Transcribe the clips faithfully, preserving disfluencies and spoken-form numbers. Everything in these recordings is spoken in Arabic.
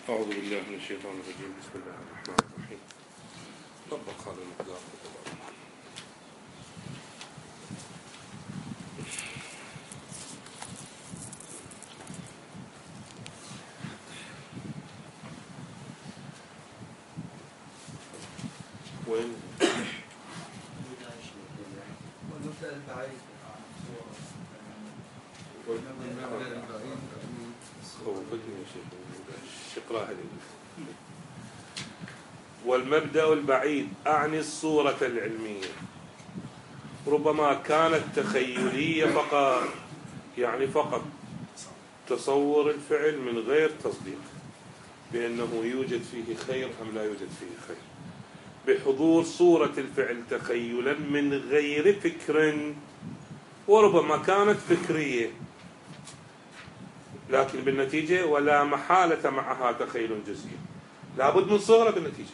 أعوذ بالله من الشيطان الرجيم. بسم الله الرحمن الرحيم. طبق هذا المقدار. وين؟ والمبدأ البعيد خوفتني يا شيخ. اقرأها لي. والمبدأ البعيد أعني الصورة العلمية، ربما كانت تخيلية فقط، يعني فقط تصور الفعل من غير تصديق بأنه يوجد فيه خير أم لا يوجد فيه خير، بحضور صورة الفعل تخيلا من غير فكر، وربما كانت فكرية لكن بالنتيجة ولا محالة معها تخيل جزئي، لابد من صورة بالنتيجة.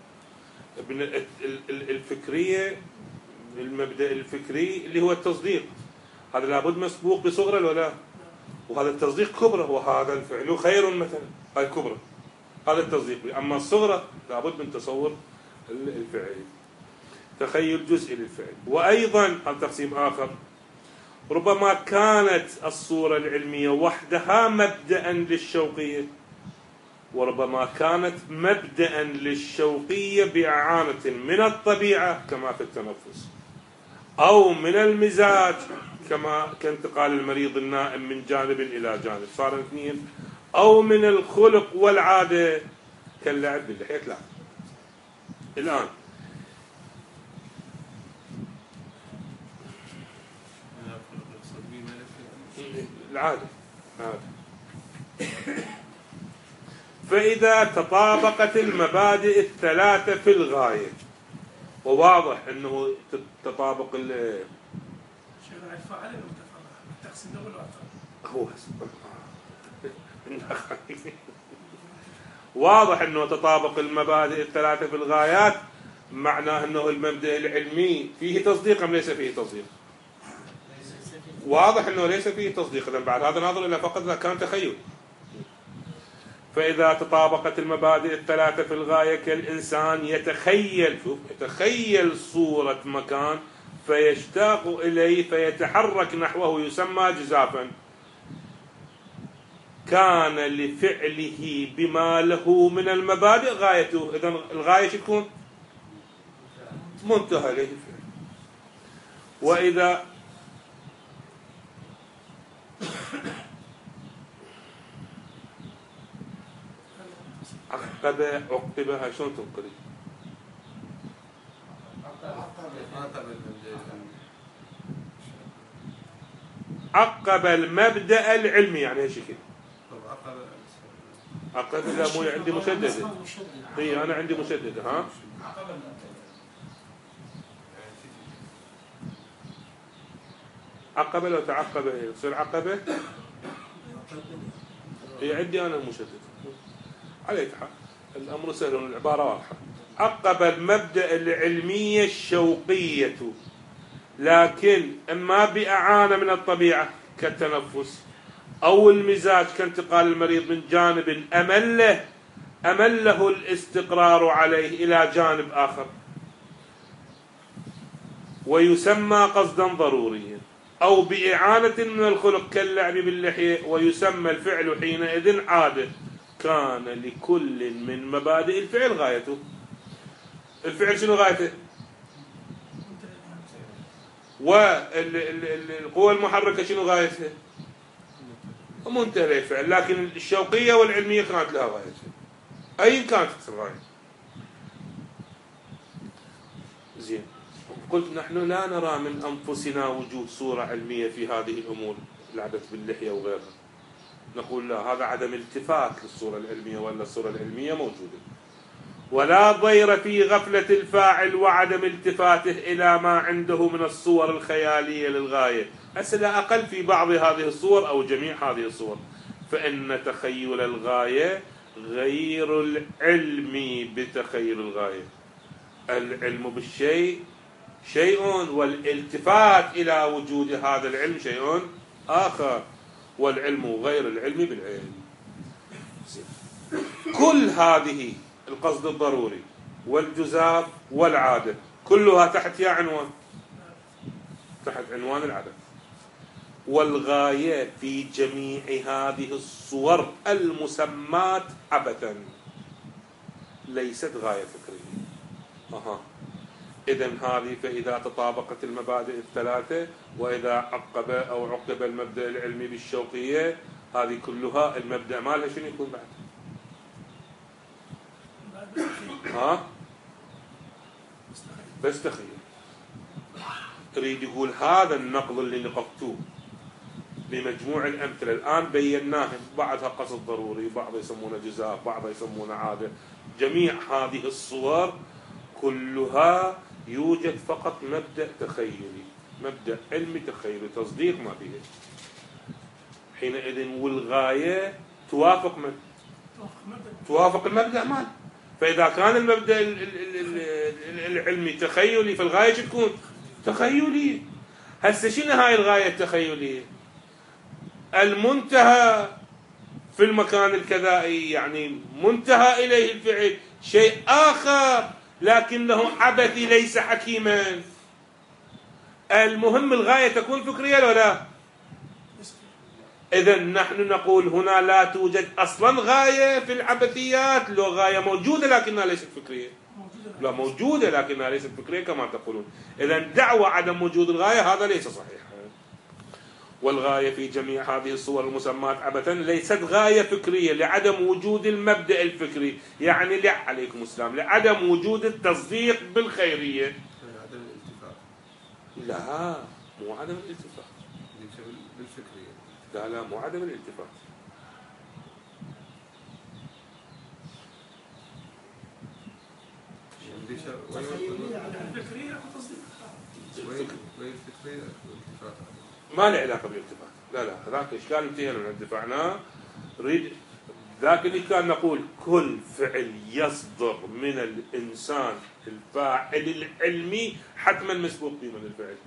الفكرية، المبدأ الفكري اللي هو التصديق، هذا لابد مسبوق بصغرى ولا، وهذا التصديق كبرى، وهذا الفعل خير مثلا، هاي كبرى، هذا التصديق. أما الصغرى لابد من تصور الفعل، تخيل جزئي للفعل. وأيضا هذا تقسيم آخر، ربما كانت الصورة العلمية وحدها مبدأ للشوقية، وربما كانت مبدأ للشوقية بإعانة من الطبيعة كما في التنفس، أو من المزاج كما كانتقال المريض النائم من جانب إلى جانب، صار اثنين، أو من الخلق والعادة كاللعب باللحية. لا، الآن العادة عادة. فإذا تطابقت المبادئ الثلاثة في الغاية، وواضح أنه تطابق ال هو واضح أنه تطابق المبادئ الثلاثة في الغايات، معناه أنه المبدأ العلمي فيه تصديق أم ليس فيه تصديق؟ واضح أنه ليس فيه تصديق، إذن بعد هذا ناظر إلى فقط إذا كان تخيل. فإذا تطابقت المبادئ الثلاثة في الغاية كالإنسان يتخيل، شوف، يتخيل صورة مكان فيشتاق إليه فيتحرك نحوه يسمى جزافا، كان لفعله بما له من المبادئ غايته. إذن الغاية شو تكون؟ منتهى إليه الفعل. وإذا عقب عقبها شلون تنقل؟ عقب المبدأ العلمي، يعني ايش كده؟ عقب، لا مو عندي مشددة. اي انا عندي مشددة. ها عقب لو تعقب يصير عقبه. هي عندي انا مشددة. عليك حق، الأمر سهل والعبارة واضحة. عقب المبدأ العلمية الشوقية، لكن إما بإعانة من الطبيعة كالتنفس، أو المزاج كانتقال المريض من جانب أمله أمله الاستقرار عليه إلى جانب آخر، ويسمى قصدا ضروريا، أو بإعانة من الخلق كاللعب باللحية، ويسمى الفعل حينئذ عادة. كان لكل من مبادئ الفعل غايته. الفعل شنو غايته؟ والقوة المحركة شنو غايتها؟ منتهى الفعل. لكن الشوقية والعلمية كانت لها غايتها، أي كانت الغاية. زين، قلت نحن لا نرى من أنفسنا وجود صورة علمية في هذه الأمور، لعبة باللحية وغيرها. نقول لا، هذا عدم التفات للصورة العلمية، ولا الصورة العلمية موجودة. ولا ضير في غفلة الفاعل وعدم التفاته إلى ما عنده من الصور الخيالية للغاية، أسئلة أقل في بعض هذه الصور أو جميع هذه الصور، فإن تخيل الغاية غير العلم بتخيل الغاية. العلم بالشيء شيء، والالتفات إلى وجود هذا العلم شيء آخر، والعلم غير العلم بالعلم. كل هذه القصد الضروري والجزاف والعادة كلها تحت يا عنوان، تحت عنوان العدم. والغاية في جميع هذه الصور المسمات عبثا ليست غاية فكرية. أها. إذن هذه فإذا تطابقت المبادئ الثلاثة وإذا عقب أو عقب المبدأ العلمي بالشوقية، هذه كلها المبدأ مالها شنو يكون بعد؟ ها؟ بس تخيل. يريد يقول هذا النقض اللي نقضتوه بمجموع الأمثلة الآن بيناه، بعضها قصد ضروري، بعض يسمونه جزاء، بعض يسمونه عادة. جميع هذه الصور كلها يوجد فقط مبدأ تخيلي، مبدأ علمي تخيلي، تصديق ما فيه. حينئذ والغاية توافق من؟ توافق المبدأ مال. فإذا كان المبدأ العلمي تخيلي فالغاية شو تكون؟ تخيلي. هسه شنو هاي الغاية التخيلية؟ المنتهى في المكان الكذائي، يعني منتهى إليه الفعل شيء آخر لكنه عبثي ليس حكيما. المهم الغاية تكون فكرية ولا لا؟ إذن نحن نقول هنا لا توجد أصلا غاية في العبثيات، لو غاية موجودة لكنها ليست فكرية. لا موجودة لكنها ليست فكرية كما تقولون. إذن دعوة عدم وجود الغاية هذا ليس صحيح. والغاية في جميع هذه الصور المسمات عبثا ليست غاية فكرية لعدم وجود المبدأ الفكري، يعني لا عليكم السلام، لعدم وجود التصديق بالخيرية. عدم الالتفات. لا مو عدم الالتفات بالفكرية. لا لا مو عدم الالتفات. ما له علاقة بالالتفات. لا لا هذاك إشكال انتهينا من دفعناه. نريد ذاك اللي كان نقول كل فعل يصدر من الإنسان الفاعل العلمي حتما مسبوق به من الفعل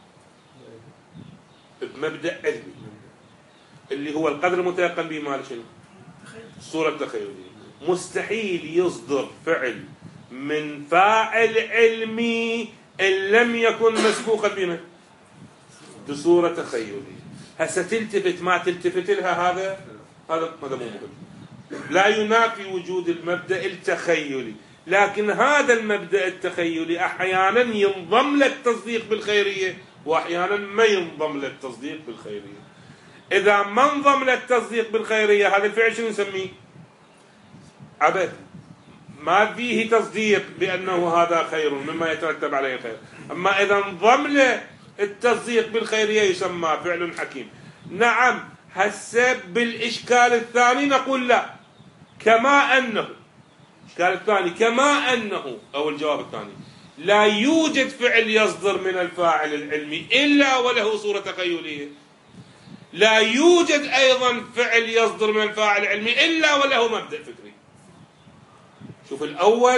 بمبدأ علمي اللي هو القدر المتيقن به مال شنو؟ الصورة التخيلية. مستحيل يصدر فعل من فاعل علمي إن لم يكن مسبوقا بما بصورة تخيلية. هسه تلتفت ما تلتفت لها هذا هذا هذا مو مهم، لا ينافي وجود المبدأ التخيلي، لكن هذا المبدأ التخيلي أحيانا ينضم للتصديق بالخيرية وأحيانا ما ينضم للتصديق بالخيرية. إذا ما انضم للتصديق بالخيرية هذا الفعل شنو نسميه؟ عبث، ما فيه تصديق بأنه هذا خير مما يترتب عليه خير. أما إذا انضم له التصديق بالخيرية يسمى فعل حكيم. نعم. هسه بالإشكال الثاني نقول لا، كما أنه الإشكال الثاني كما أنه أو الجواب الثاني لا يوجد فعل يصدر من الفاعل العلمي إلا وله صورة تخيلية، لا يوجد أيضا فعل يصدر من الفاعل العلمي إلا وله مبدأ فكري. شوف الأول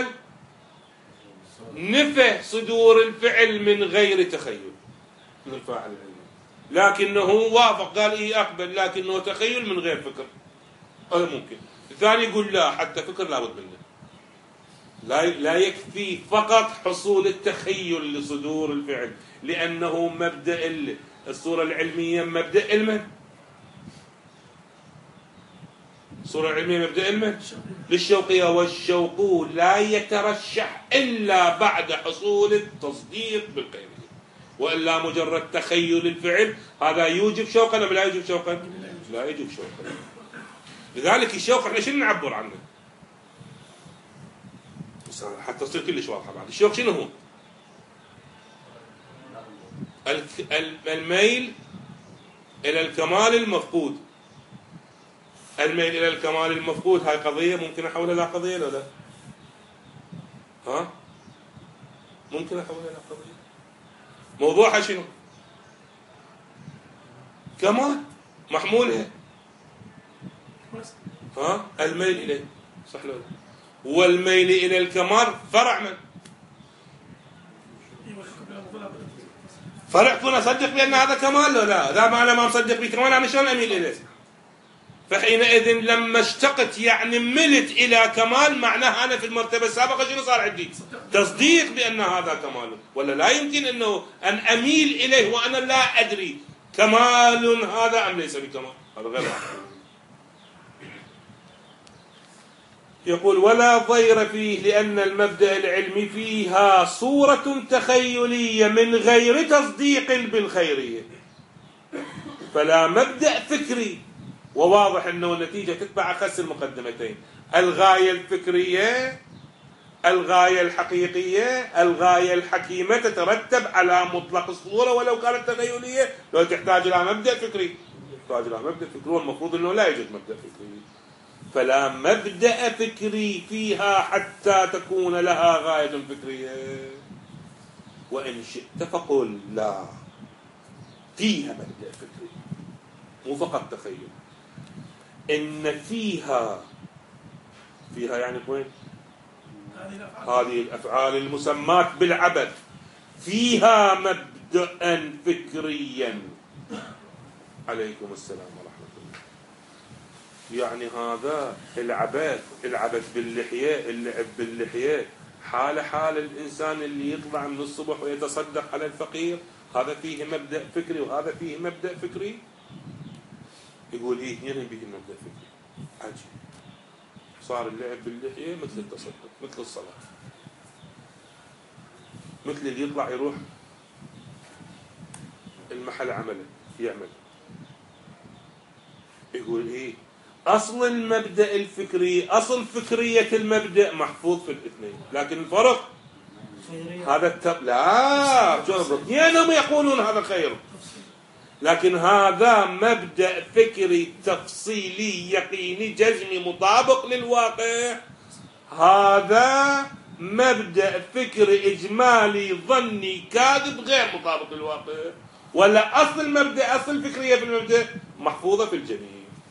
نفى صدور الفعل من غير تخيل من الفاعل العلمي، لكنه وافق قال إيه أقبل لكنه تخيل من غير فكر، هذا ممكن. الثاني يقول لا حتى فكر لابد منه، لا لا يكفي فقط حصول التخيل لصدور الفعل لأنه مبدأ الصورة العلمية مبدأ علمه. الصورة العلمية مبدأ علمه للشوقية، والشوق لا يترشح إلا بعد حصول التصديق بالقيمية، وإلا مجرد تخيل الفعل هذا يوجب شوقا أم لا يوجب شوقا؟ لا يوجب شوقا. لذلك الشوق احنا شنو نعبر عنه؟ حتى تصير كلش واضحة بعد. الشوق شنو هو؟ الميل إلى الكمال المفقود. الميل إلى الكمال المفقود هاي قضية ممكن أحولها إلى قضية ولا لا؟ ها؟ ممكن أحولها إلى قضية. موضوعها شنو؟ كمال محمولها. ها؟ الميل إليه صح ولا لا؟ والميل إلى الكمال فرع من؟ فرع كون أصدق بأن هذا كمال ولا لا؟ إذا ما أنا ما مصدق بكمال أنا شلون أميل إليه؟ فحينئذ لما اشتقت يعني ملت إلى كمال، معناها أنا في المرتبة السابقة شنو صار عندي؟ تصديق بأن هذا كمال، ولا لا يمكن أنه أن أميل إليه وأنا لا أدري كمال هذا أم ليس بكمال، هذا غير معقول. يقول ولا ضير فيه لأن المبدأ العلمي فيها صورة تخيلية من غير تصديق بالخيرية، فلا مبدأ فكري، وواضح أنه النتيجة تتبع أخس المقدمتين، الغاية الفكرية، الغاية الحقيقية، الغاية الحكيمة تترتب على مطلق الصورة ولو كانت تخيلية، لو تحتاج إلى مبدأ فكري، تحتاج إلى مبدأ فكري، والمفروض أنه لا يوجد مبدأ فكري، فلا مبدأ فكري فيها حتى تكون لها غاية فكرية. وإن شئت فقل لا، فيها مبدأ فكري مو فقط تخيل، إن فيها فيها يعني وين؟ هذه الأفعال المسمات بالعبث فيها مبدأ فكريا. عليكم السلام ورحمة الله. يعني هذا العبث، العبث باللحية، اللعب باللحية، حال حال الإنسان اللي يطلع من الصبح ويتصدق على الفقير، هذا فيه مبدأ فكري وهذا فيه مبدأ فكري. يقول إيه هنا به مبدأ فكري عجيب، صار اللعب باللحية مثل التصدق، مثل الصلاة، مثل اللي يطلع يروح المحل عمله يعمل. يقول إيه أصل المبدأ الفكري، أصل فكرية المبدأ محفوظ في الاثنين، لكن الفرق هذا التب... لا اثنينهم يقولون هذا خير، لكن هذا مبدأ فكري تفصيلي يقيني جزمي مطابق للواقع، هذا مبدأ فكري إجمالي ظني كاذب غير مطابق للواقع. ولا أصل المبدأ، أصل الفكرية في المبدأ محفوظة في الجميع،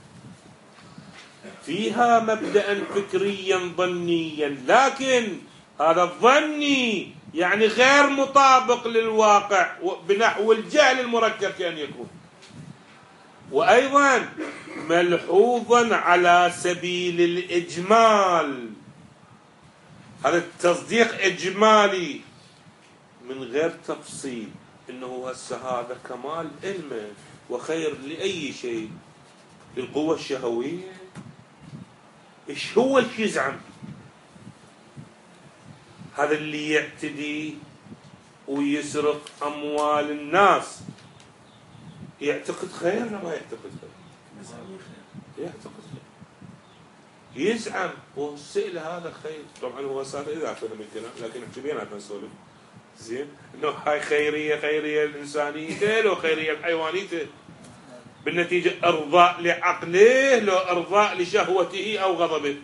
فيها مبدأ فكريا ظنيا، لكن هذا الظني يعني غير مطابق للواقع بنحو الجهل المركب كأن يكون، وأيضا ملحوظا على سبيل الإجمال، هذا التصديق إجمالي من غير تفصيل، إنه هسه هذا كمال علمه وخير لأي شيء، للقوة الشهوية، إيش هو اللي يزعم؟ هذا اللي يعتدي ويسرق أموال الناس يعتقد خير ولا ما يعتقد خير؟ يعتقد خير، يزعم والسئل هذا خير. طبعا هو صار إذا فهم الكلام، لكن احكي بيناتنا نسولف زين إنه هاي خيرية، خيرية الإنسانية لو خيرية الحيوانية، بالنتيجة إرضاء لعقله لو إرضاء لشهوته أو غضبه.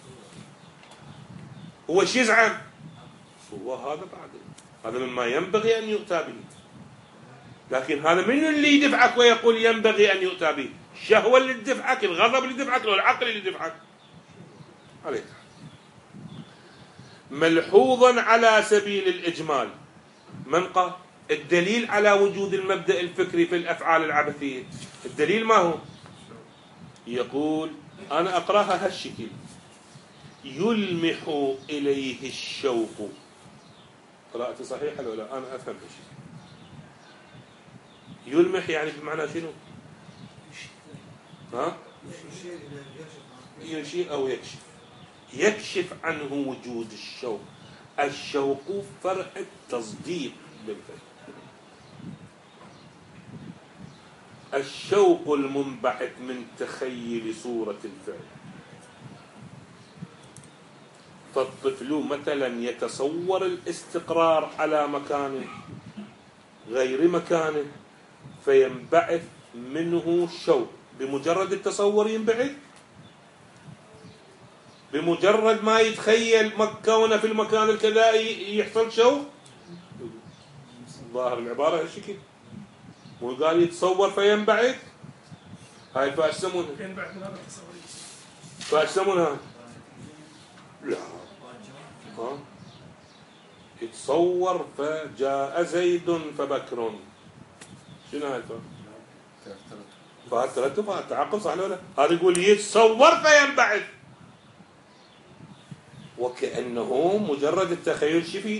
هو شو يزعم؟ هو هذا بعد هذا مما ينبغي أن يؤتى به، لكن هذا من اللي يدفعك ويقول ينبغي أن يؤتى به؟ الشهوة اللي تدفعك، الغضب اللي يدفعك، لو العقل اللي يدفعك عليك. ملحوظا على سبيل الإجمال، من قال؟ الدليل على وجود المبدأ الفكري في الأفعال العبثية، الدليل ما هو؟ يقول أنا أقرأها هالشكل: يلمح إليه الشوق. قراءتي صحيحة ولا لا؟ أنا أفهم هالشكل. يلمح يعني بمعنى شنو؟ ها؟ يشير أو يكشف، يكشف عنه وجود الشوق. الشوق فرع التصديق بالفعل، الشوق المنبعث من تخيل صورة الفعل. فالطفل مثلا يتصور الاستقرار على مكان غير مكانه فينبعث منه شوق، بمجرد التصور ينبعث، بمجرد ما يتخيل مكونه في المكان الكذائي يحصل شوق. ظاهر العبارة هالشكل، مو قال يتصور فينبعث؟ هاي فاش يسمونها؟ ينبعث من هذا التصور. فاش يسمونها؟ لا ها؟ يتصور فجاء زيد فبكر. شنو هاي الفا؟ فهذا ترتب هذا تعاقب صح ولا لا؟ هذا يقول يتصور فينبعث، وكأنه مجرد التخيل شفي،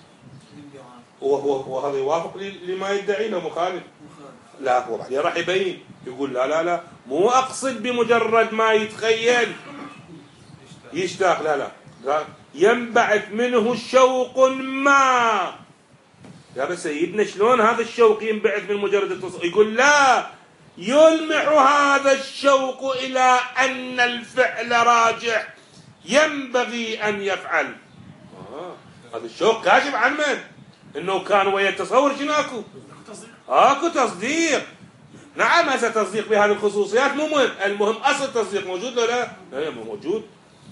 وهو وهذا يوافق لما يدعي له مخالف. لا هو بعدين راح يبين يقول لا لا لا مو أقصد بمجرد ما يتخيل يشتاق، لا لا, لا ينبعث منه شوق ما. يا بس سيدنا شلون هذا الشوق ينبعث من مجرد التصور؟ يقول لا، يلمح هذا الشوق إلى أن الفعل راجح ينبغي أن يفعل. آه. هذا الشوق كاشف عن من؟ إنه كان ويا التصور شنو أكو؟ أكو تصديق. نعم هذا تصديق بهذه الخصوصيات مو مهم، المهم أصل التصديق موجود ولا لا؟ لا مو موجود.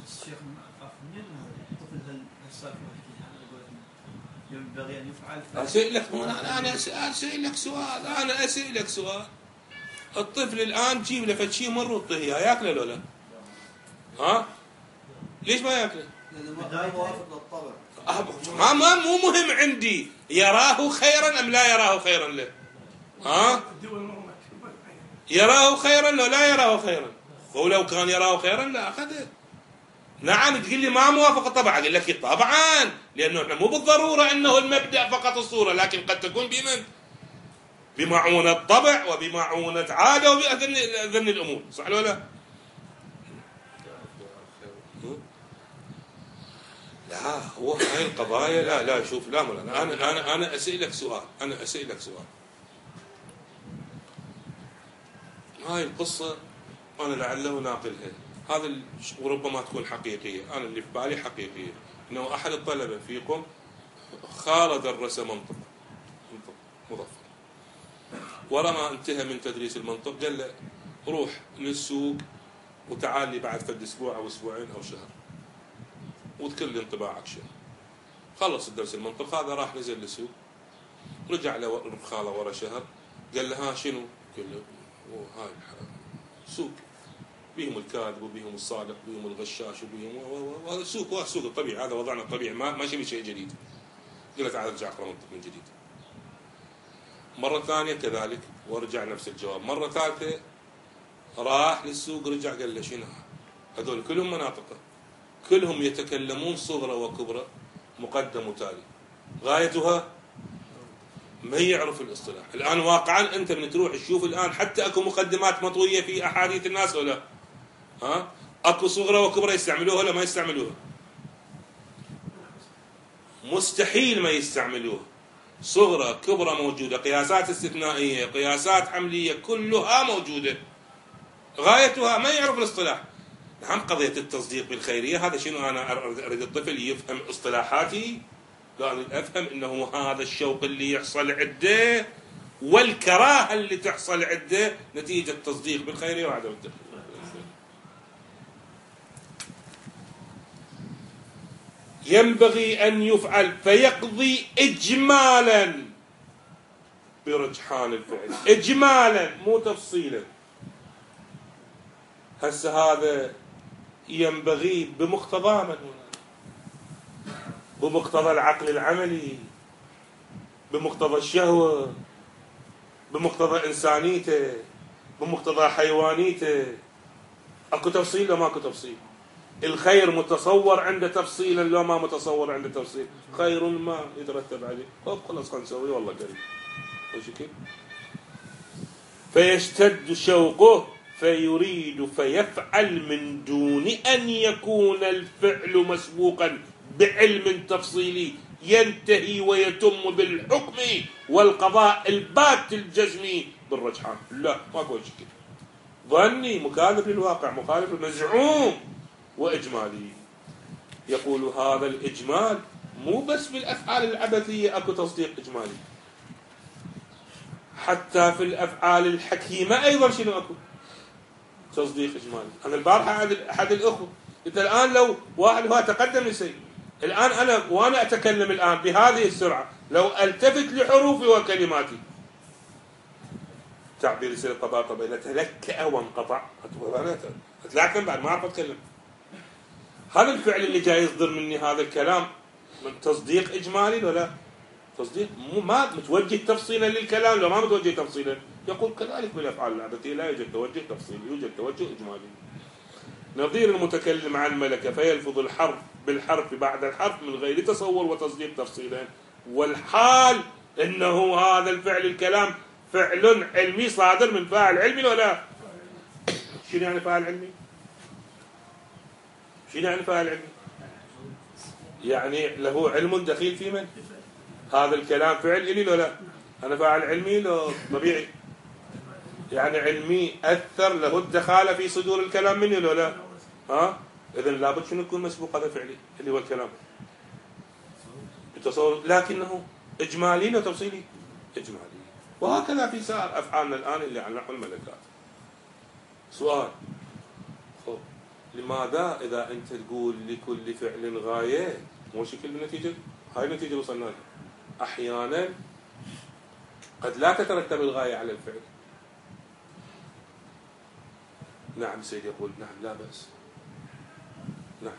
ينبغي أن يفعل. أسألك أنا أنا أسألك سؤال أنا أسألك سؤال الطفل الآن جيب له فد شيء مر وطيه إياه ياكله ولا لا؟ ها؟ ليش ما ياكله؟ ما ما مو مهم عندي يراه خيرا أم لا يراه خيرا له؟ ها؟ يراه خيرا لو لا يراه خيرا، ولو كان يراه خيرا لا أخذه. نعم تقول لي ما موافق الطبع، أقول لك طبعا، لأنه احنا مو بالضرورة أنه المبدأ فقط الصورة، لكن قد تكون بمن؟ بمعونة طبع وبمعونة عادة وبأذن الأمور، صح ولا لا؟ لا هو هاي القضايا لا لا شوف لا مولانا، أنا أنا أنا أسألك سؤال، أنا أسألك سؤال. هاي القصة أنا لعله ناقلها، هذا وربما تكون حقيقية، أنا اللي في بالي حقيقية، إنه أحد الطلبة فيكم خال درس منطق منطق مظفر، ورا ما انتهى من تدريس المنطق قال له روح للسوق وتعال لي بعد فد أسبوع أو أسبوعين أو شهر واذكر لي انطباعك شنو. خلص الدرس المنطق هذا راح نزل للسوق، رجع له خاله ورا شهر قال له ها شنو؟ قال له هاي سوق بيهم الكاذب وبيهم الصادق وبيهم الغشاش وبيهم وهذا سوق، وهذا سوق الطبيعي، هذا وضعنا الطبيعي، ما ماشي بشيء جديد. قلت تعال ارجع اقرا منطق من جديد. مرة ثانية كذلك ورجع نفس الجواب. مرة ثالثة راح للسوق رجع قال له شنو؟ هذول كلهم مناطقه، كلهم يتكلمون صغرى وكبرى مقدم وتالي، غايتها ما يعرف الاصطلاح. الآن واقعا أنت من تروح تشوف الآن حتى أكو مقدمات مطوية في أحاديث الناس ولا ها؟ أكو صغرى وكبرى يستعملوها ولا ما يستعملوها؟ مستحيل ما يستعملوها. صغرى كبرى موجودة، قياسات استثنائية، قياسات حملية، كلها موجودة، غايتها ما يعرف الاصطلاح. نعم قضية التصديق بالخيرية هذا شنو؟ أنا أريد الطفل يفهم اصطلاحاتي، لا أفهم إنه هذا الشوق اللي يحصل عده والكراهة اللي تحصل عده نتيجة تصديق بالخيرية وعدم التخير. ينبغي أن يفعل فيقضي إجمالا برجحان الفعل، إجمالا مو تفصيلا. هسه هذا ينبغي بمقتضى من هنا؟ بمقتضى العقل العملي، بمقتضى الشهوة، بمقتضى إنسانيته، بمقتضى حيوانيته. أكو تفصيل لو ماكو تفصيل؟ الخير متصور عنده تفصيلا لو ما متصور عنده تفصيل؟ خير ما يترتب عليه طب خلاص خلينا نسويه والله قريب وشكل. فيشتد شوقه فيريد فيفعل من دون أن يكون الفعل مسبوقا بعلم تفصيلي ينتهي ويتم بالحكم والقضاء البات الجزمي بالرجحان. لا ماكو شيء، ظني مخالف للواقع، مخالف للمزعوم وإجمالي. يقول هذا الإجمال مو بس بالأفعال العبثية أكو تصديق إجمالي، حتى في الأفعال الحكيمة أيضا شنو أكو؟ تصديق إجمالي. أنا البارحة أحد الأخوة قلت الآن لو واحد هو تقدم لسي الآن أنا وأنا أتكلم الآن بهذه السرعة لو ألتفت لحروفي وكلماتي تعبير يصير طباطة بين تلكأ وانقطع أتلعثم بعد ما أعرف أتكلم. هذا الفعل اللي جاي يصدر مني هذا الكلام من تصديق إجمالي ولا تصديق مو ما متوجه تفصيلا للكلام لو ما متوجه تفصيلا يقول كذلك بالأفعال العادية لا يوجد توجه تفصيلي، يوجد توجه إجمالي. نظير المتكلم عن الملكة فيلفظ الحرف بالحرف بعد الحرف من غير تصور وتصديق تفصيلا، والحال إنه هذا الفعل الكلام فعل علمي صادر من فاعل علمي ولا؟ شنو يعني فاعل علمي؟ شنو يعني فاعل علمي؟ يعني له علم دخيل في من؟ هذا الكلام فعل إلي ولا؟ أنا فاعل علمي لو طبيعي، يعني علمي أثر له الدخالة في صدور الكلام مني ولا لا؟ ها؟ إذن لابد شنو يكون مسبوق هذا فعلي اللي هو الكلام بتصور، لكنه إجمالي وتفصيلي إجمالي. وهكذا في سائر أفعالنا الآن اللي على نحو الملكات. سؤال، خب لماذا إذا أنت تقول لكل فعل غاية مو شكل بالنتيجة؟ هاي النتيجة وصلنا لها. أحيانا قد لا تترتب الغاية على الفعل. نعم سيد يقول نعم لا بأس. نعم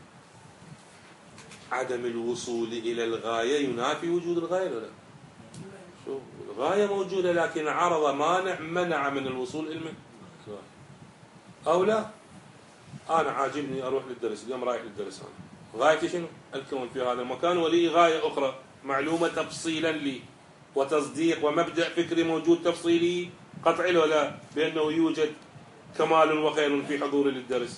عدم الوصول إلى الغاية ينافي وجود الغاية ولا لا؟ شو الغاية موجودة لكن عرض مانع منع من الوصول إلى الغاية أو لا. أنا عاجبني أروح للدرس اليوم، رايح للدرس أنا غايتي شنو؟ الكون في هذا المكان، ولي غاية أخرى معلومة تفصيلا لي وتصديق ومبدأ فكري موجود تفصيلي قطعي ولا بأنه يوجد كمال وخير في حضوري للدرس.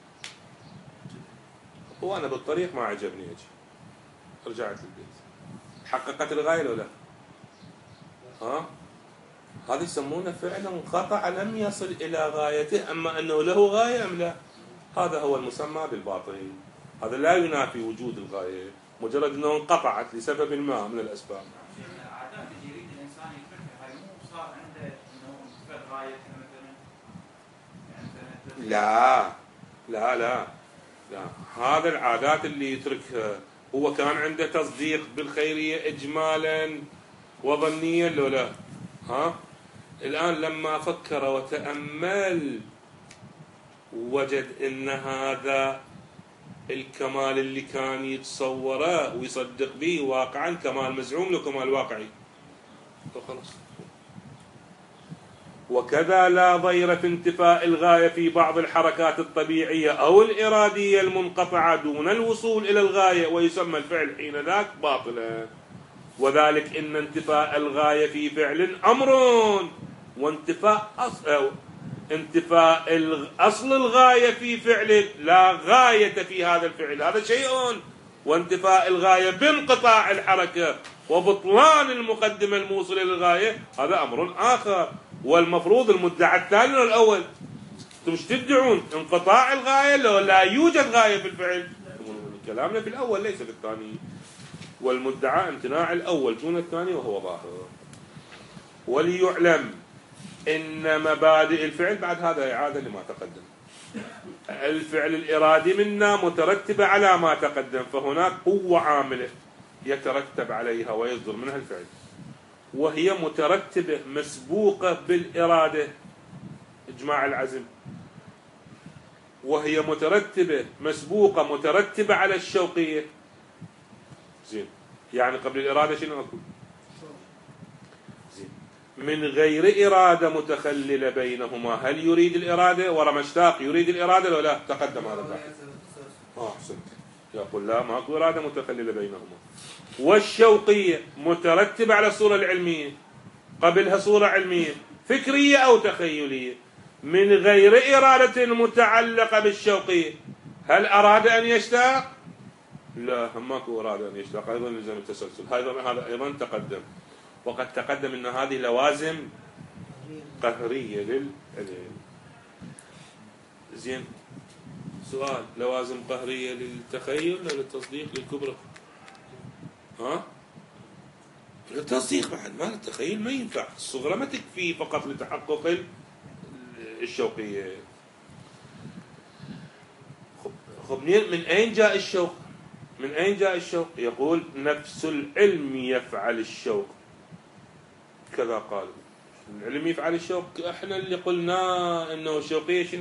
وأنا بالطريق ما عجبني أجي، رجعت للبيت، حققت الغاية ولا لا؟ ها؟ هذا يسمونه فعلا انقطع لم يصل إلى غايته، أما أنه له غاية أم لا؟ هذا هو المسمى بالباطل. هذا لا ينافي وجود الغاية، مجرد أنه انقطعت لسبب ما من الأسباب. العادات اللي يريد الإنسان يتركها هاي مو صار عنده إنه انتفاذ غايته مثلا، يعني لا لا لا لا، هذا العادات اللي يتركها هو كان عنده تصديق بالخيرية إجمالا وظنيا لو لا؟ ها؟ الآن لما فكر وتأمل وجد إن هذا الكمال اللي كان يتصوره ويصدق به واقعا كمال مزعوم له كمال واقعي، فخلاص. وكذا لا ضير في انتفاء الغاية في بعض الحركات الطبيعية أو الإرادية المنقطعة دون الوصول إلى الغاية، ويسمى الفعل حين ذاك باطلا. وذلك إن انتفاء الغاية في فعل أمر، وانتفاء أصل انتفاء أصل الغاية في فعل لا غاية في هذا الفعل هذا شيء، وانتفاء الغاية بانقطاع الحركة وبطلان المقدمة الموصلة للغاية هذا أمر آخر. والمفروض المدعى الثاني الأول. أنتم مش تدعون انقطاع الغاية لو لا يوجد غاية في الفعل؟ كلامنا في الأول ليس في الثاني، والمدعى امتناع الأول دون الثاني وهو ظاهر. وليعلم إن مبادئ الفعل، بعد هذا إعادة لما تقدم، الفعل الإرادي منا مترتبة على ما تقدم، فهناك قوة عاملة يترتب عليها ويصدر منها الفعل، وهي مترتبة مسبوقة بالإرادة إجماع العزم، وهي مترتبة مسبوقة مترتبة على الشوقية. زين، يعني قبل الإرادة شنو أكو؟ زين، من غير إرادة متخللة بينهما. هل يريد الإرادة ورا مشتاق يريد الإرادة لو لا؟ تقدم هذا البحث. آه أحسنت. يقول لا ماكو إرادة متخللة بينهما. والشوقية مترتبة على الصورة العلمية، قبلها صورة علمية فكرية أو تخيلية، من غير إرادة متعلقة بالشوقية. هل أراد أن يشتاق؟ لا، ماكو إرادة أن يشتاق، أيضا لزم التسلسل، هذا أيضا تقدم. وقد تقدم أن هذه لوازم قهرية للعلم. زين، سؤال، لوازم قهرية للتخيل ولا للتصديق للكبرى؟ ها؟ التصديق بعد ما التخيل ما ينفع، الصغرى ما تكفي فقط لتحقق الشوقية. خب من أين جاء الشوق؟ من أين جاء الشوق؟ يقول نفس العلم يفعل الشوق، كذا قال العلم يفعل الشوق. احنا اللي قلنا انه الشوقية شنو؟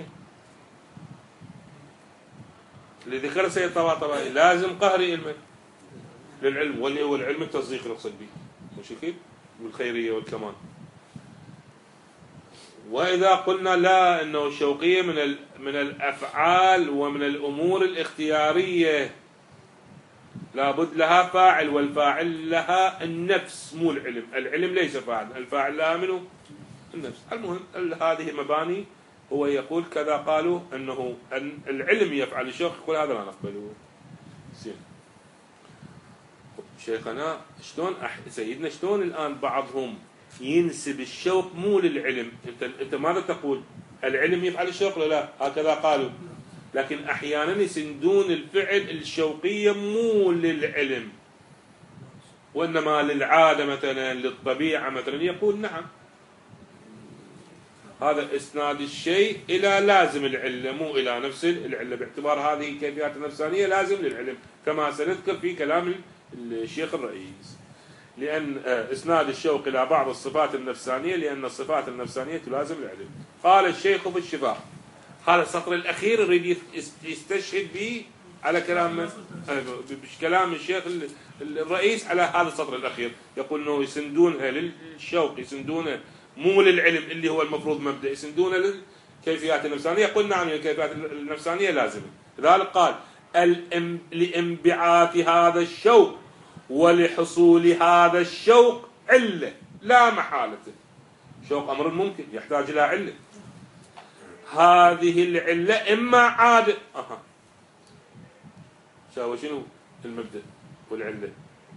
اللي ذكر سيد طباطبائي لازم قهري علمه للعلم، واللي هو العلم التصديق نقصد به، مش كيف؟ بالخيرية والكمال. وإذا قلنا لا أنه الشوقية من من الأفعال ومن الأمور الاختيارية لابد لها فاعل، والفاعل لها النفس مو العلم. العلم ليس فاعل، الفاعل لها منه النفس. المهم هذه مباني. هو يقول كذا قالوا أنه العلم يفعل الشوق، يقول هذا لا نقبله. زين شيخنا شلون أح... سيدنا شلون الآن بعضهم ينسب الشوق مو للعلم؟ انت انت ماذا تقول؟ العلم يفعل الشوق ولا لا؟ هكذا قالوا. لكن احيانا يسندون الفعل الشوقيه مو للعلم وانما للعاده مثلا، للطبيعه مثلا. يقول نعم هذا اسناد الشيء الى لازم العله مو الى نفس العله، باعتبار هذه كيفيات النفسانيه لازم للعلم كما سنذكر في كلام الشيخ الرئيس. لأن إسناد الشوق إلى بعض الصفات النفسانية لأن الصفات النفسانية تلازم العلم. قال الشيخ في الشفاء، هذا السطر الأخير يريد يستشهد به على كلام كلام الشيخ الرئيس على هذا السطر الأخير. يقول أنه يسندونها للشوق، يسندونه مو للعلم اللي هو المفروض مبدأ، يسندونه للكيفيات النفسانية. يقول نعم الكيفيات النفسانية لازمة. لذلك قال لانبعاث هذا الشوق ولحصول هذا الشوق علة لا محالة. شوق أمر ممكن يحتاج إلى علة. هذه العلة إما عادة أها شاو شنو المبدأ والعلة؟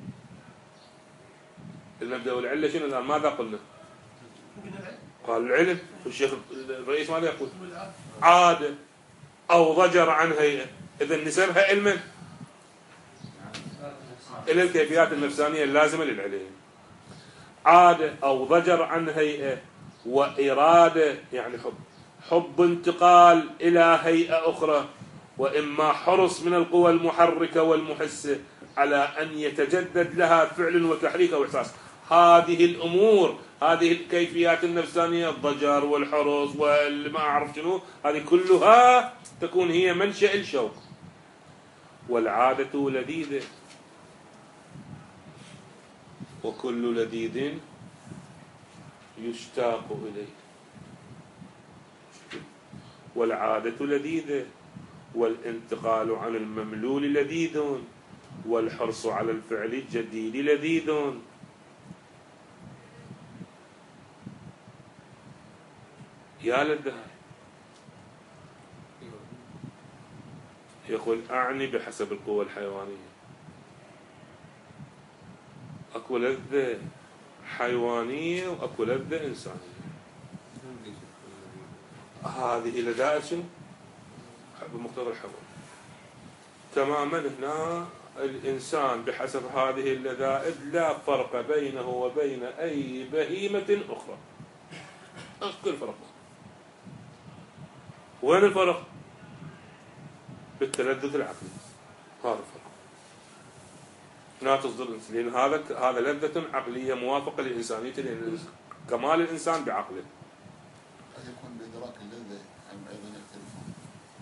المبدأ والعلة شنو الآن؟ ماذا قلنا؟ قال العلم. والشيخ الرئيس ماذا يقول؟ عادة أو ضجر عن هيئة. إذا نسبها علما إلى الكيفيات النفسانية اللازمة للعلم. عادة أو ضجر عن هيئة، وإرادة يعني حب حب انتقال إلى هيئة أخرى، وإما حرص من القوى المحركة والمحسة على أن يتجدد لها فعل وتحريك أو إحساس. هذه الأمور، هذه الكيفيات النفسانية، الضجر والحرص والما أعرف شنو، هذه كلها تكون هي منشأ الشوق. والعادة لذيذة وكل لذيذ يشتاق إليه. والعادة لذيذة، والانتقال عن المملول لذيذ، والحرص على الفعل الجديد لذيذ. يا للذهب. يقول أعني بحسب القوة الحيوانية. أكو لذة حيوانية وأكو لذة إنسانية. هذه لذائذ شنو؟ بمقتضى الحوار تماما. هنا الإنسان بحسب هذه اللذائذ لا فرق بينه وبين أي بهيمة أخرى. كل فرق. وين الفرق؟ بالتلذذ العقلي. هذا الفرق. هنا تصدر الإنسان، لأن هذا هذا لذة عقلية موافقة للإنسانية، لأن كمال الإنسان بعقله. قد يكون بإدراك اللذة أم أيضا يختلفون.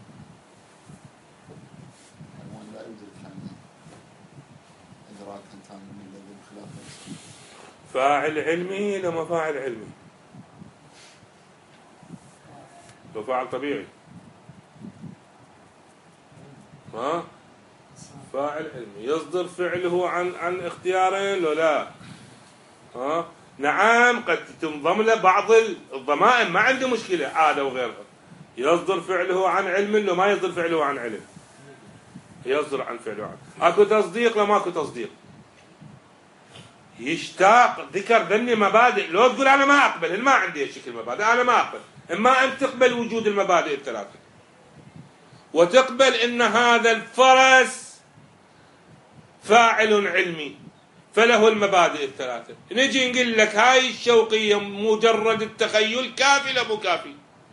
الحيوان لا يدرك عنه إدراك تام من اللذة بخلاف الإنسان. فاعل علمي لما فاعل علمي، لو فاعل طبيعي ها فاعل علمي يصدر فعله عن عن اختيارين لو لا ها نعم قد تنضم له بعض الضمائم ما عنده مشكلة عادة وغيرها. يصدر فعله عن علم لو ما يصدر فعله عن علم، يصدر عن فعله عن اكو تصديق لو ماكو تصديق. يشتاق ذكر ذني مبادئ لو تقول انا ما اقبل ما عندي هالشكل مبادئ انا ما اقبل، اما ان تقبل وجود المبادئ الثلاثة وتقبل ان هذا الفرس فاعل علمي فله المبادئ الثلاثة. نجي نقول لك هاي الشوقية مجرد التخيل كافي لا مو كافي؟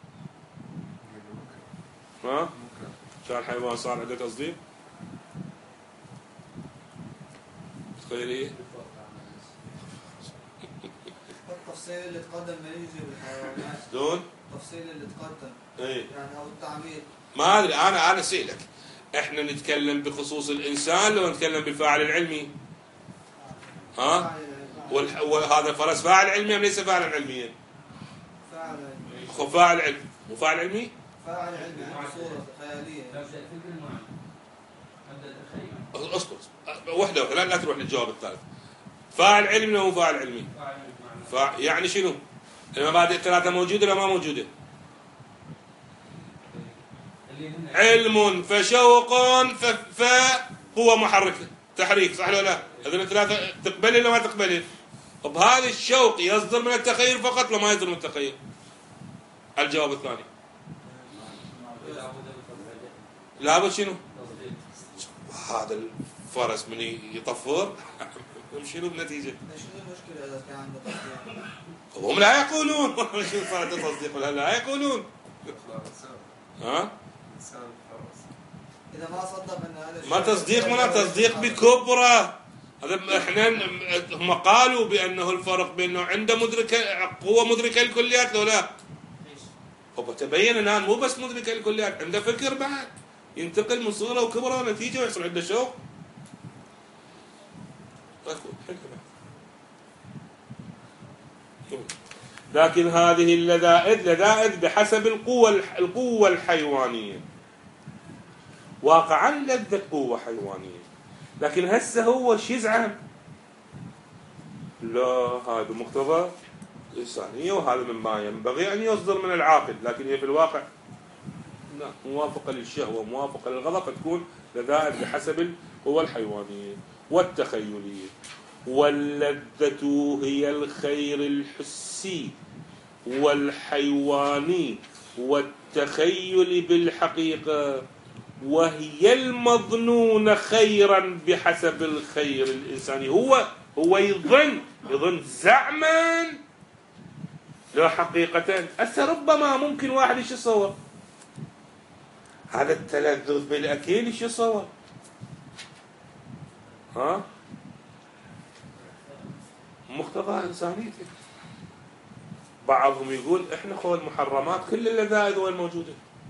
ها؟ كان الحيوان صار عنده تصديق؟ تخيلي التفصيل اللي تقدم ما يجي بالحيوانات دون التفصيل اللي تقدم ايه يعني او التعميق. ما ادري انا انا اسالك احنا نتكلم بخصوص الانسان لو نتكلم بالفاعل العلمي؟ ها؟ وهذا فرس فاعل علمي ام ليس فاعلا علميا؟ فاعل علمي. خو فاعل علمي مو فاعل علمي؟ فاعل علمي عنده صورة خيالية. اصبر وحده وحده لا, لا تروح للجواب الثالث. فاعل علمي ولا مو فاعل علمي؟ فا يعني شنو؟ المبادئ الثلاثة موجودة ولا ما موجودة؟ علم فشوق فقوة محركة تحريك، صح ولا لا؟ هذول الثلاثة تقبلي ولا ما تقبلي؟ طب هذا الشوق يصدر من التخيل فقط ولا ما يصدر من التخيل؟ الجواب الثاني لابد شنو؟ هذا الفرس من يطفر شنو بنتيجة؟ شنو المشكلة إذا كان عنده تصديق؟ هم لا يقولون شو صارت تصديق ولا لا يقولون؟ ها؟ إذا ما صدق أن هذا ما تصديق ولا تصديق بكبرى. هذا احنا هم قالوا بأنه الفرق بأنه عنده مدركة قوة مدركة للكليات لو لا؟ هو تبين الآن مو بس مدركة للكليات، عنده فكر بعد ينتقل من صغره وكبره ونتيجة ويحصل عنده شوق. لكن هذه اللذائذ لذائذ بحسب القوة القوة الحيوانية. واقعا لذة قوة حيوانية، لكن هسه هو شو يزعم؟ لا هذا مقتضى الإنسانية وهذا مما ينبغي أن يصدر من العاقل، لكن هي في الواقع لا موافقة للشهوة موافقة للغضب، فتكون لذائذ بحسب القوة الحيوانية والتخيلية. واللذة هي الخير الحسي والحيواني والتخيل بالحقيقة، وهي المظنون خيرا بحسب الخير الإنساني. هو هو يظن يظن زعما لا حقيقة. هسه ربما ممكن واحد ايش يصور؟ هذا التلذذ بالأكل ايش يصور؟ ها؟ مقتضى إنسانيته. بعضهم يقول احنا خو المحرمات كل اللذائذ وين موجودة؟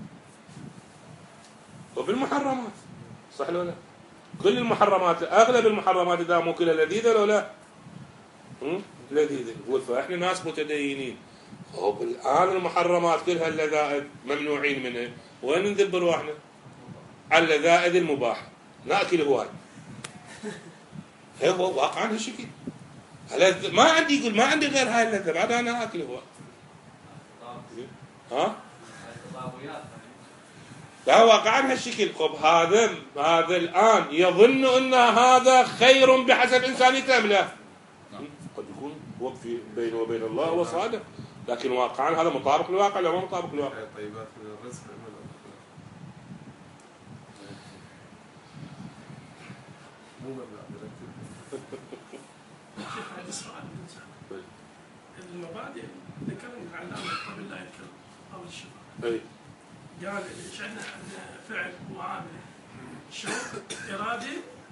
وبالمحرمات صح ولا لا؟ كل المحرمات اغلب المحرمات اذا مو كلها لذيذه لو لا؟ لذيذه. يقول فاحنا ناس متدينين، طب الان المحرمات كلها اللذائذ ممنوعين منها، وين نذب رواحنا؟ على اللذائذ المباحه ناكل هواي. هو واقعا هالشكل. ما عندي يقول ما عندي غير هاي اللذة، بعد انا اكل هواي. ها؟ لا واقعا هالشكل. طب هذا هذا الآن يظن أن هذا خير بحسب إنسانيته أم لا؟ قد يكون هو في بينه وبين الله هو صادق، لكن واقعا هذا مطابق للواقع ولا ما مطابق للواقع؟ طيبات من الرزق مو مبلغ المبادئ ذكرنا العلامة قبل لا يذكر قبل الشفاء. اي قال ايش عندنا فعل وعامل شوق إرادة.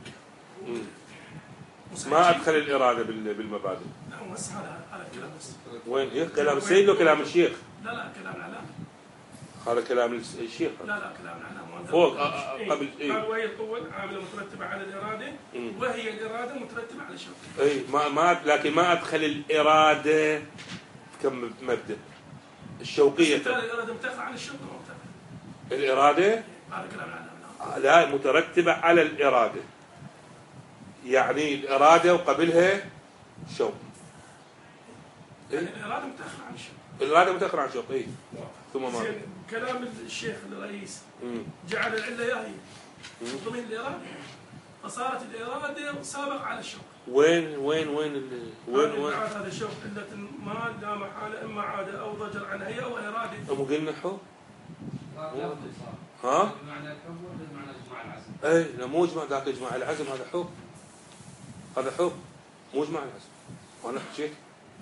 ما أدخل الإرادة بالمبادئ. لا هو بس هذا هذا الكلام بس. وين إيه كلام السيد لو كلام الشيخ؟ لا لا كلام العلامة. هذا كلام الشيخ. لا لا كلام العلامة. فوق قبل إيه؟ قال وهي القوة عاملة مترتبة على الإرادة، وهي الإرادة مترتبة على الشوق. اي ما ما لكن ما أدخل الإرادة كمبدأ الشوقية. الإرادة مترتبة على الشوق ولا مترتبة؟ الإرادة هذا كلام العلامة. لا مترتبة على الإرادة، يعني الإرادة وقبلها شوق. يعني الإرادة متأخرة عن الشوق. الإرادة متأخرة عن الشوق. إيه ثم ما كلام الشيخ الرئيس جعل العلة ياهي ضمن الإرادة، فصارت الإرادة سابقة على الشوق. وين وين وين وين وين هذا الشوق علة ما لا محالة إما عادة أو ضجر عن هي أو إرادة. أم قلنا حب؟ ها؟ معنى الحب ومعنى إجماع العزم. اي لا مو اجماع ذاك اجماع العزم، هذا حب. هذا حب مو اجماع العزم. وانا حكيت.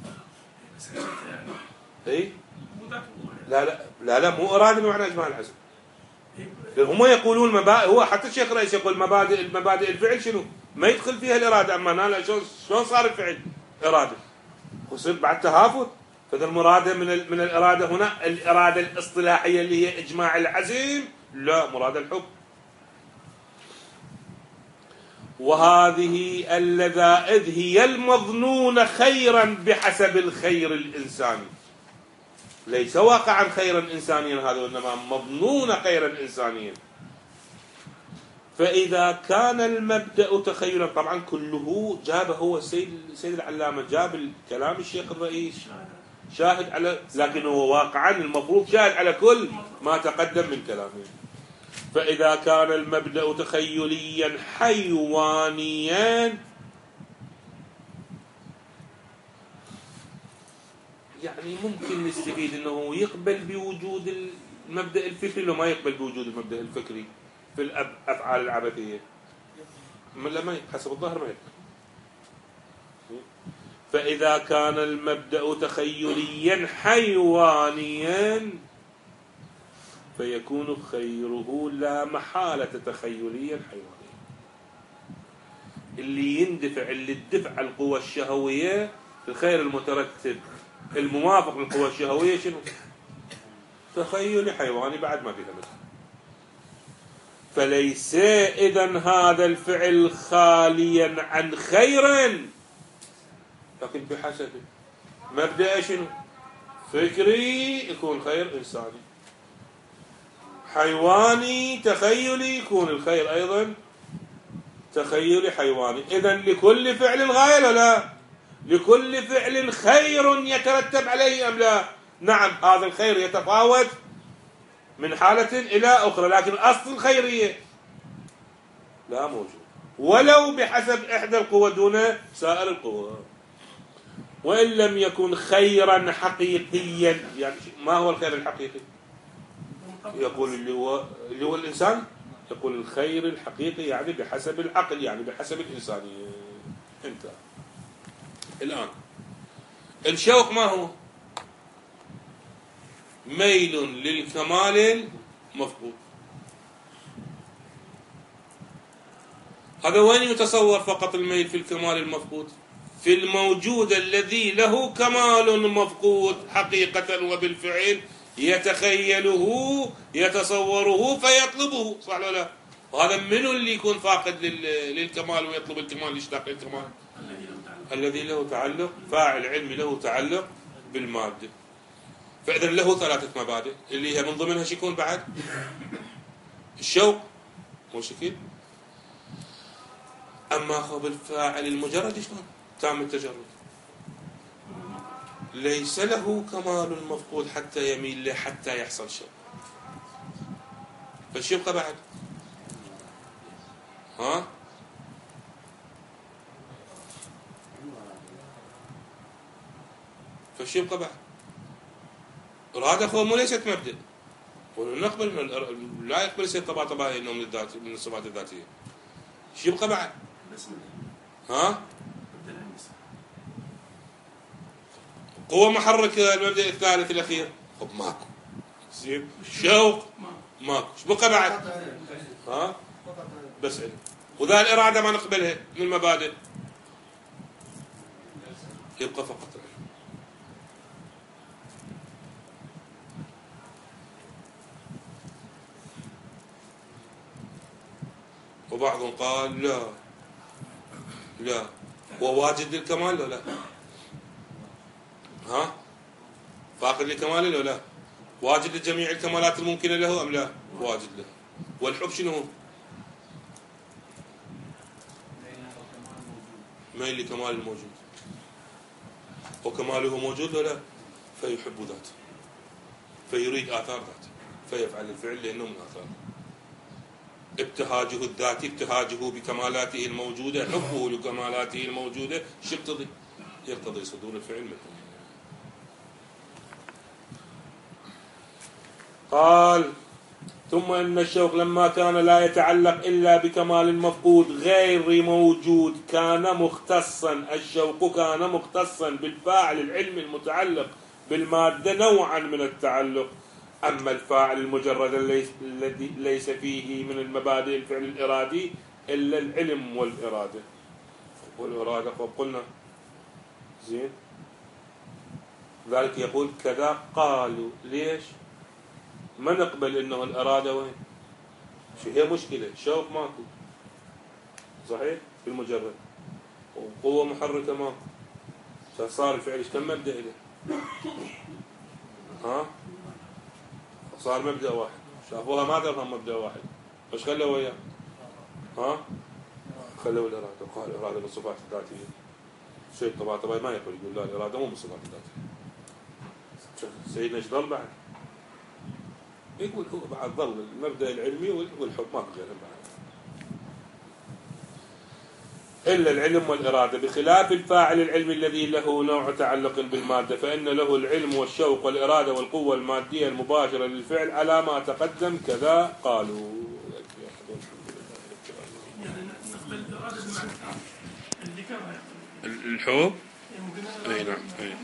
اي لا لا لا لا مو اراده بمعنى اجماع العزم. هم يقولون مبادئ، هو حتى الشيخ الرئيس يقول مبادئ المبادئ الفعل شنو؟ ما يدخل فيها الاراده، اما انا شلون شلون صار الفعل؟ اراده. وصير بعد تهافت. فإذا المراد من من الإرادة هنا الإرادة الاصطلاحية اللي هي إجماع العزم، لا مراد الحب. وهذه اللذائذ هي المظنون خيرا بحسب الخير الإنساني. ليس واقعا خيرا إنسانيا هذا، وإنما مظنون خيرا إنسانيا. فإذا كان المبدأ تخيلا، طبعا كله جاب هو السيد السيد العلامة جاب الكلام الشيخ الرئيس شاهد على، لكن هو واقعا المفروض شاهد على كل ما تقدم من كلامه. فإذا كان المبدأ تخيليا حيوانيا، يعني ممكن نستفيد انه يقبل بوجود المبدأ الفكري لو ما يقبل بوجود المبدأ الفكري في الافعال العبثية، لا ما حسب الظاهر ما يقبل. فإذا كان المبدأ تخيليا حيوانيا فيكون خيره لا محالة تخيليا حيوانيا. اللي يندفع اللي الدفع القوى الشهوية، الخير المترتب الموافق للقوى الشهوية شنو؟ تخيلي حيواني بعد ما فيها مثل. فليس إذن هذا الفعل خاليا عن خير، لكن بحسب مبدأ شنو؟ فكري يكون خير إنساني، حيواني تخيلي يكون الخير أيضا تخيلي حيواني. إذن لكل فعل غاية ولا لا؟ لكل فعل خير يترتب عليه أم لا؟ نعم، هذا الخير يتفاوت من حالة إلى أخرى، لكن أصل الخيرية لا موجود، ولو بحسب إحدى القوى دون سائر القوى. وإن لم يكن خيرا حقيقيا، يعني ما هو الخير الحقيقي؟ يقول اللي هو, اللي هو الإنسان، يقول الخير الحقيقي يعني بحسب العقل، يعني بحسب الإنسانية. انتهى. الآن الشوق ما هو؟ ميل للكمال المفقود. هذا وين يتصور فقط الميل في الكمال المفقود؟ في الموجود الذي له كمال مفقود حقيقة وبالفعل يتخيله يتصوره فيطلبه، صح ولا لا؟ وهذا منو اللي يكون فاقد للكمال ويطلب الكمال يشتاق للكمال؟ الذي له تعلق، فاعل علمي له تعلق بالمادة. فإذا له ثلاثة مبادئ اللي هي من ضمنها شو يكون بعد؟ الشوق، مو شكل. أما خب الفاعل المجرد شلون؟ تام التجرد، ليس له كمال مفقود حتى يميل له حتى يحصل شيء. فشو يبقى بعد؟ ها؟ فشو يبقى بعد؟ إرادة هو مو ليست مبدأ، ونقبل من لا يقبل سيد طبع طبع إنه من الذات من الصفات الذاتية. شو يبقى بعد؟ ها؟ قوة محركة المبدأ الثالث الأخير، خب ماكو. زين، شوق ماكو. شو بقى بعد؟ ها؟ بس علم. وذا الإرادة ما نقبلها من المبادئ، يبقى فقط علم. وبعضهم قال لا لا هو واجد للكمال لو لا؟ ها؟ فاقد لكماله لو لا؟ واجد لجميع الكمالات الممكنة له أم لا؟ واجد له. والحب شنو هو؟ ميل لكمال الموجود، وكماله موجود لو لا؟ فيحب ذاته، فيريد آثار ذاته، فيفعل الفعل لأنه من آثاره. ابتهاجه الذاتي، ابتهاجه بكمالاته الموجودة، حبه لكمالاته الموجودة، شو يقتضي؟ يقتضي صدور الفعل منه. قال ثم إن الشوق لما كان لا يتعلق إلا بكمال مفقود غير موجود كان مختصا، الشوق كان مختصا بالفاعل العلمي المتعلق بالمادة نوعا من التعلق. أما الفاعل المجرد الذي ليس فيه من المبادئ الفعل الإرادي إلا العلم والإرادة. والإرادة قلنا زين، ذلك يقول كذا قالوا. ليش ما نقبل إنه الإرادة وين؟ شو هي مشكلة؟ شوق ماكو، صحيح، في المجرد، وقوة محركة ماكو، صار الفعل كم مبدأ له؟ ها صار مبدأ واحد، شافوها ما درهم مبدأ واحد، ايش خلوا وياه؟ ها خلوا الإرادة وقال الإرادة من الصفات الذاتية. شيء الطباطبائي ما يقول، يقول لا الإرادة مو من الصفات الذاتية. سيدنا ايش ظل بعد؟ يقول هو بعد ظل المبدأ العلمي والحب ما غيره بعد. إلا العلم والإرادة بخلاف الفاعل العلمي الذي له نوع تعلق بالمادة، فإن له العلم والشوق والإرادة والقوة المادية المباشرة للفعل على ما تقدم كذا قالوا. يعني نقبل الإرادة بمعنى اللي كان الحب. اي نعم.